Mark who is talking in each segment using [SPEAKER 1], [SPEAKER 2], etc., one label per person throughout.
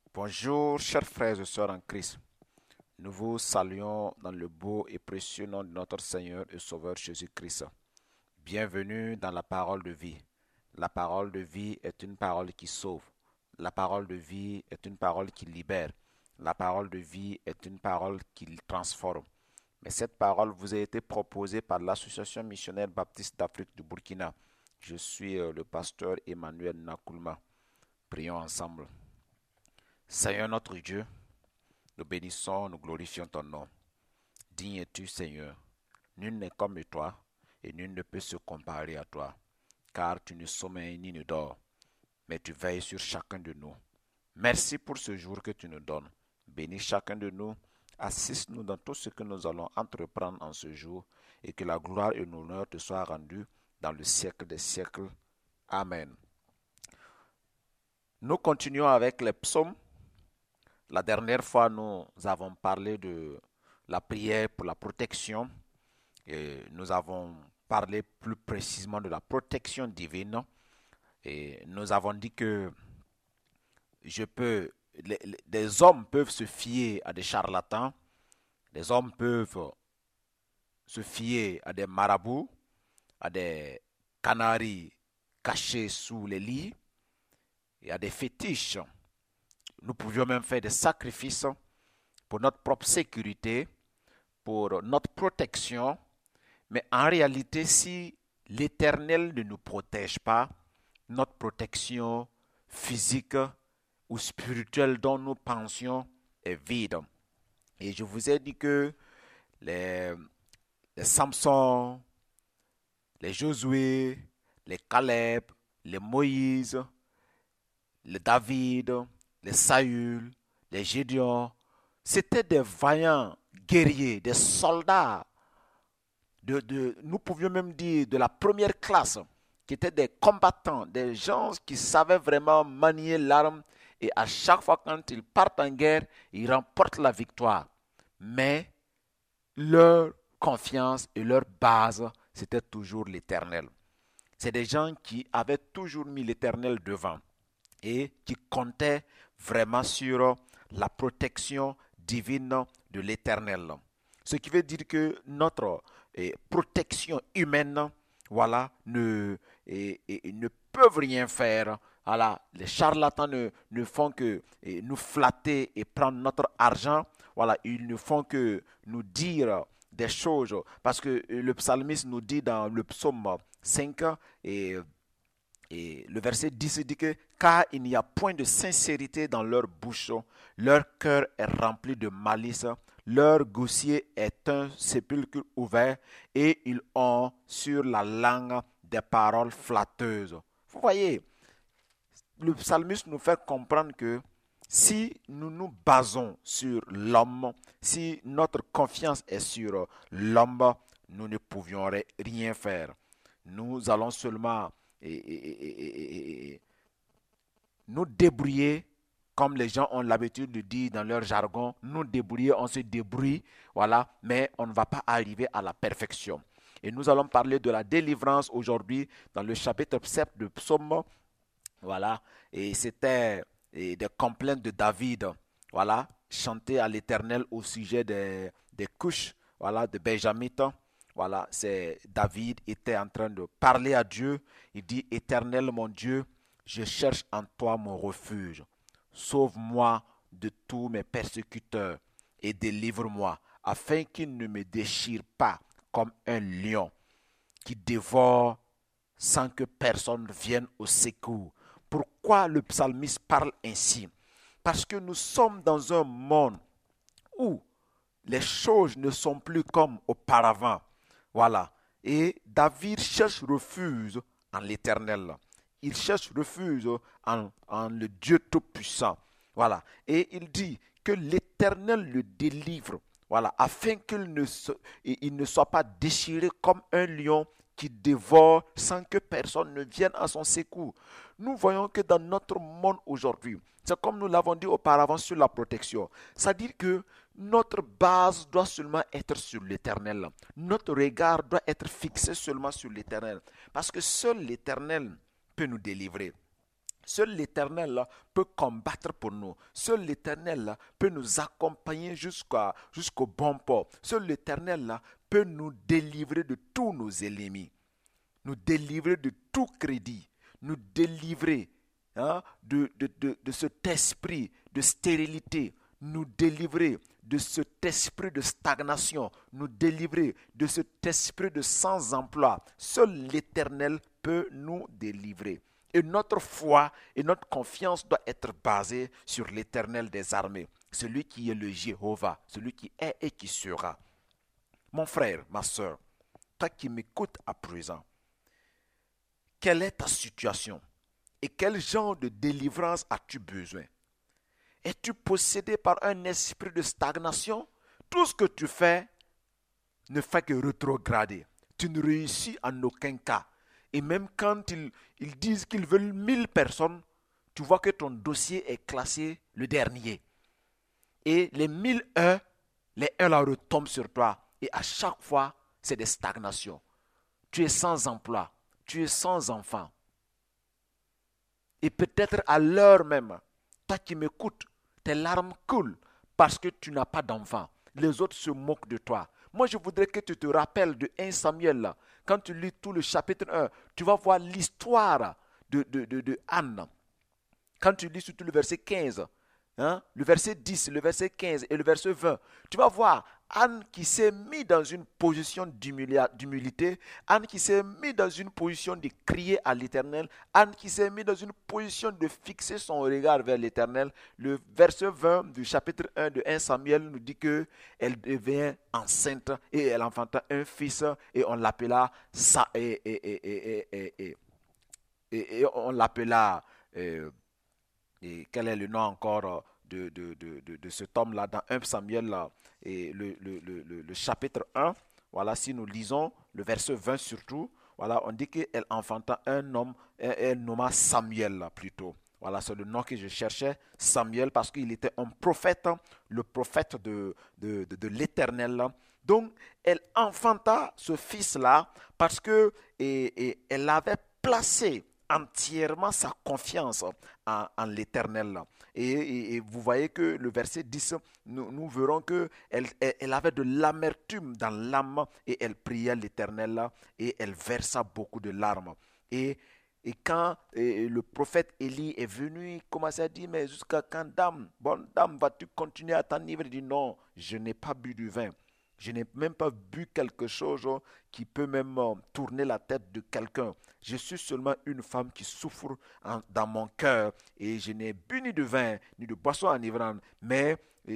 [SPEAKER 1] Bonjour, chers frères et sœurs en Christ. Nous vous saluons dans le beau et précieux nom de notre Seigneur et Sauveur Jésus-Christ. Bienvenue dans la parole de vie. La parole de vie est une parole qui sauve. La parole de vie est une parole qui libère. La parole de vie est une parole qui transforme. Mais cette parole vous a été proposée par l'Association missionnaire baptiste d'Afrique du Burkina. Je suis le pasteur Emmanuel Nakoulma. Prions ensemble. Seigneur notre Dieu, nous bénissons, nous glorifions ton nom. Digne es-tu, Seigneur. Nul n'est comme toi, et nul ne peut se comparer à toi, car tu ne sommeilles ni ne dors, mais tu veilles sur chacun de nous. Merci pour ce jour que tu nous donnes. Bénis chacun de nous, assiste-nous dans tout ce que nous allons entreprendre en ce jour, et que la gloire et l'honneur te soient rendus dans le siècle des siècles. Amen. Nous continuons avec les psaumes. La dernière fois, nous avons parlé de la prière pour la protection et nous avons parlé plus précisément de la protection divine et nous avons dit que des hommes peuvent se fier à des charlatans, des hommes peuvent se fier à des marabouts, à des canaris cachés sous les lits et à des fétiches. Nous pouvions même faire des sacrifices pour notre propre sécurité, pour notre protection, mais en réalité, si l'Éternel ne nous protège pas, notre protection physique ou spirituelle dont nous pensions est vide. Et je vous ai dit que les, les Samson, les Josué, les Caleb, les Moïse, les David, les Saül, les Gédéon, c'étaient des vaillants guerriers, des soldats, nous pouvions même dire de la première classe, qui étaient des combattants, des gens qui savaient vraiment manier l'arme, et à chaque fois quand ils partent en guerre, ils remportent la victoire. Mais leur confiance et leur base, c'était toujours l'Éternel. C'est des gens qui avaient toujours mis l'Éternel devant et qui comptaient vraiment sur la protection divine de l'Éternel. Ce qui veut dire que notre protection humaine, voilà, ne peuvent rien faire. Voilà, les charlatans ne font que nous flatter et prendre notre argent. Voilà, ils ne font que nous dire des choses. Parce que le psalmiste nous dit dans le psaume 5 et le verset 10 dit que car il n'y a point de sincérité dans leur bouche, leur cœur est rempli de malice, leur gosier est un sépulcre ouvert et ils ont sur la langue des paroles flatteuses. Vous voyez, le psalmiste nous fait comprendre que si nous nous basons sur l'homme, si notre confiance est sur l'homme, nous ne pouvions rien faire. Nous allons seulement nous débrouiller, comme les gens ont l'habitude de dire dans leur jargon, nous débrouiller, on se débrouille, voilà, mais on ne va pas arriver à la perfection. Et nous allons parler de la délivrance aujourd'hui dans le chapitre 7 de Psaume, voilà, et c'était des complaintes de David, voilà, chanter à l'Éternel au sujet des couches, voilà, de Benjamin. Voilà, c'est David était en train de parler à Dieu. Il dit, Éternel mon Dieu, je cherche en toi mon refuge. Sauve-moi de tous mes persécuteurs et délivre-moi, afin qu'ils ne me déchirent pas comme un lion qui dévore sans que personne vienne au secours. Pourquoi le psalmiste parle ainsi? Parce que nous sommes dans un monde où les choses ne sont plus comme auparavant. Voilà. Et David cherche refuge en l'Éternel. Il cherche refuge en le Dieu Tout-Puissant. Voilà. Et il dit que l'Éternel le délivre. Voilà. Afin il ne soit pas déchiré comme un lion qui dévore sans que personne ne vienne à son secours. Nous voyons que dans notre monde aujourd'hui, c'est comme nous l'avons dit auparavant sur la protection. C'est-à-dire que notre base doit seulement être sur l'Éternel. Notre regard doit être fixé seulement sur l'Éternel. Parce que seul l'Éternel peut nous délivrer. Seul l'Éternel là, peut combattre pour nous. Seul l'Éternel là, peut nous accompagner jusqu'au bon port. Seul l'Éternel là, peut nous délivrer de tous nos ennemis. Nous délivrer de tout crédit. Nous délivrer de cet esprit de stérilité. Nous délivrer de cet esprit de stagnation. Nous délivrer de cet esprit de sans-emploi. Seul l'Éternel peut nous délivrer. Et notre foi et notre confiance doit être basée sur l'Éternel des armées, celui qui est le Jéhovah, celui qui est et qui sera. Mon frère, ma soeur, toi qui m'écoutes à présent, quelle est ta situation et quel genre de délivrance as-tu besoin? Es-tu possédé par un esprit de stagnation? Tout ce que tu fais ne fait que rétrograder. Tu ne réussis en aucun cas. Et même quand ils disent qu'ils veulent 1000 personnes, tu vois que ton dossier est classé le dernier. Et les 1001, les 1 là retombent sur toi. Et à chaque fois, c'est des stagnations. Tu es sans emploi. Tu es sans enfant. Et peut-être à l'heure même, toi qui m'écoutes, tes larmes coulent parce que tu n'as pas d'enfant. Les autres se moquent de toi. Moi, je voudrais que tu te rappelles de 1 Samuel. Là. Quand tu lis tout le chapitre 1, tu vas voir l'histoire de Anne. Quand tu lis surtout le verset 15, le verset 10, le verset 15 et le verset 20, tu vas voir Anne qui s'est mise dans une position d'humilité, Anne qui s'est mise dans une position de crier à l'Éternel, Anne qui s'est mise dans une position de fixer son regard vers l'Éternel. Le verset 20 du chapitre 1 de 1 Samuel nous dit qu'elle devient enceinte et elle enfanta un fils et on l'appela on l'appela et quel est le nom encore de cet homme-là dans 1 Samuel là, et le chapitre 1. Voilà, si nous lisons le verset 20 surtout, voilà, on dit qu'elle enfanta un homme, elle nomma Samuel là, plutôt. Voilà, c'est le nom que je cherchais, Samuel, parce qu'il était un prophète, le prophète de l'Éternel. Donc, elle enfanta ce fils-là parce que elle avait placé entièrement sa confiance en l'Éternel. Et vous voyez que le verset 10, nous verrons qu'elle avait de l'amertume dans l'âme et elle priait l'Éternel et elle versa beaucoup de larmes. Et quand le prophète Élie est venu, il commençait à dire, mais jusqu'à quand, dame, bonne dame, vas-tu continuer à t'enivrer? Il dit, non, je n'ai pas bu du vin. Je n'ai même pas bu quelque chose qui peut même tourner la tête de quelqu'un. Je suis seulement une femme qui souffre dans mon cœur et je n'ai bu ni de vin, ni de boisson enivrante, mais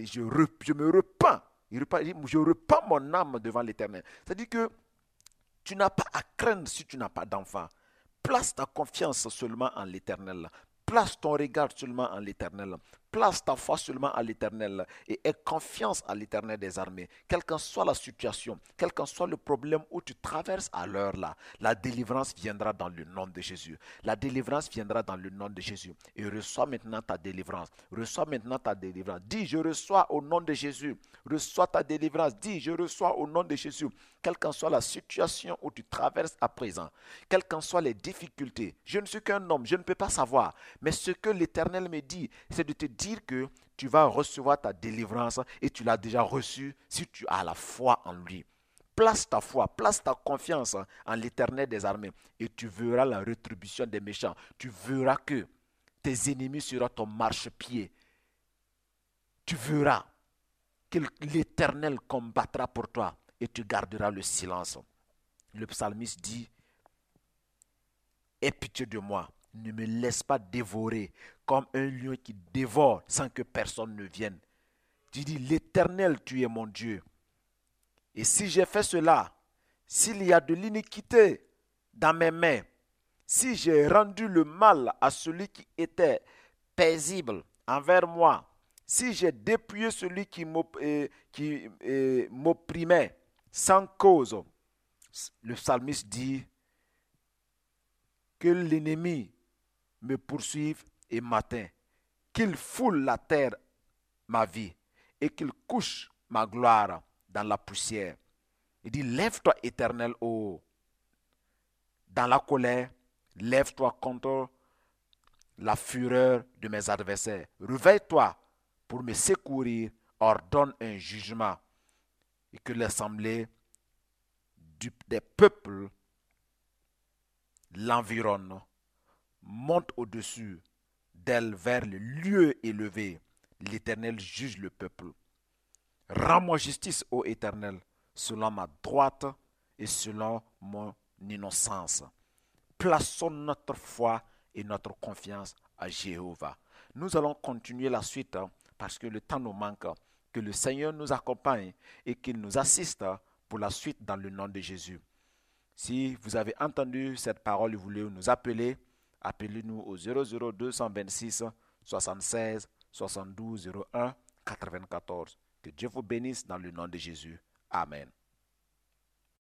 [SPEAKER 1] je me repens. Je repens mon âme devant l'Éternel. C'est-à-dire que tu n'as pas à craindre si tu n'as pas d'enfant. Place ta confiance seulement en l'Éternel. Place ton regard seulement en l'Éternel. Place ta foi seulement à l'Éternel et aie confiance à l'Éternel des armées. Quelle qu'en soit la situation, quel qu'en soit le problème où tu traverses à l'heure là, la délivrance viendra dans le nom de Jésus. La délivrance viendra dans le nom de Jésus. Et reçois maintenant ta délivrance. Reçois maintenant ta délivrance. Dis, je reçois au nom de Jésus. Reçois ta délivrance. Dis, je reçois au nom de Jésus. Quelle qu'en soit la situation où tu traverses à présent, quelles qu'en soient les difficultés, je ne suis qu'un homme, je ne peux pas savoir. Mais ce que l'Éternel me dit, c'est de te dire que tu vas recevoir ta délivrance et tu l'as déjà reçue si tu as la foi en lui. Place ta foi, place ta confiance en l'Éternel des armées et tu verras la rétribution des méchants. Tu verras que tes ennemis seront ton marchepied. Tu verras que l'Éternel combattra pour toi et tu garderas le silence. Le psalmiste dit, aie pitié de moi, ne me laisse pas dévorer comme un lion qui dévore sans que personne ne vienne. Tu dis, l'Éternel, tu es mon Dieu. Et si j'ai fait cela, s'il y a de l'iniquité dans mes mains, si j'ai rendu le mal à celui qui était paisible envers moi, si j'ai dépouillé celui qui m'opprimait sans cause, le psalmiste dit que l'ennemi me poursuive et m'atteint, qu'il foule la terre ma vie et qu'il couche ma gloire dans la poussière. Il dit, lève-toi éternel, dans la colère, lève-toi contre la fureur de mes adversaires. Réveille-toi pour me secourir, ordonne un jugement et que l'assemblée des peuples l'environne, monte au-dessus d'elle vers le lieu élevé. L'Éternel juge le peuple. Rends-moi justice, ô Éternel, selon ma droite et selon mon innocence. Plaçons notre foi et notre confiance à Jéhovah. Nous allons continuer la suite parce que le temps nous manque. Que le Seigneur nous accompagne et qu'il nous assiste pour la suite dans le nom de Jésus. Si vous avez entendu cette parole et vous voulez nous appeler, appelez-nous au 00226 76 72 01 94. Que Dieu vous bénisse dans le nom de Jésus. Amen.